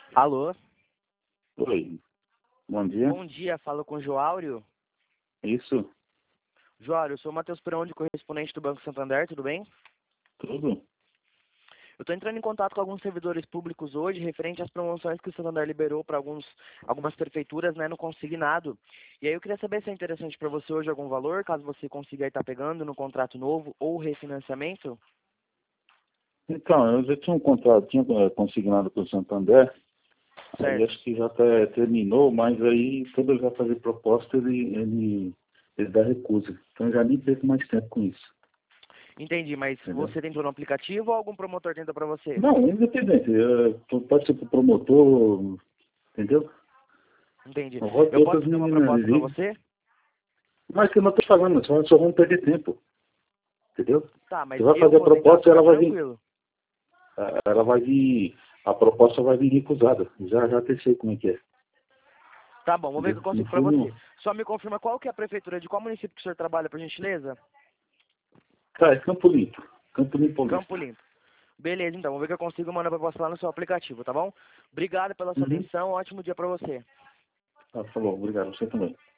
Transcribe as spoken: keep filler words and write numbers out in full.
Alô, Oi, bom dia. bom dia, falo com o Joáurio. Isso, Joáurio, eu sou o Matheus Perão, correspondente do Banco Santander, tudo bem? tudo? Eu estou entrando em contato com alguns servidores públicos hoje, referente às promoções que o Santander liberou para alguns, algumas prefeituras, né, no consignado. E aí eu queria saber se é interessante para você hoje algum valor, caso você consiga estar pegando no contrato novo ou refinanciamento. Então, eu já tinha um contrato, tinha eh, consignado para o Santander, aí Certo. acho que já até terminou, mas aí quando eu já fazer proposta, ele, ele, ele dá recusa. Então eu já nem perco mais tempo com isso, Entendi, mas entendeu? você tentou no aplicativo ou algum promotor tenta para você? Não, independente, eh, pode ser para o promotor, entendeu? Entendi. Roda Eu posso outras fazer uma meninas proposta para ali, você? mas que eu não estou falando, só, só vamos perder tempo, entendeu? Tá, Você mas vai eu fazer a vou tentar proposta, ficar ela vai vir, tranquilo. eh, ela vai vir, a proposta vai vir recusada. Já, já até sei como é que é. Tá bom, vou ver o que Entendeu? eu No consigo pra você. fundo, Só me confirma qual que é a prefeitura de qual município que o senhor trabalha, por gentileza? tá, é Campo Limpo. Campo Limpo Campo Paulista. Limpo. Beleza, então, vou ver o que eu consigo mandar pra você lá no seu aplicativo, tá bom? Obrigado pela sua Uhum. atenção, ótimo dia pra você. Tá, falou, obrigado. Você também.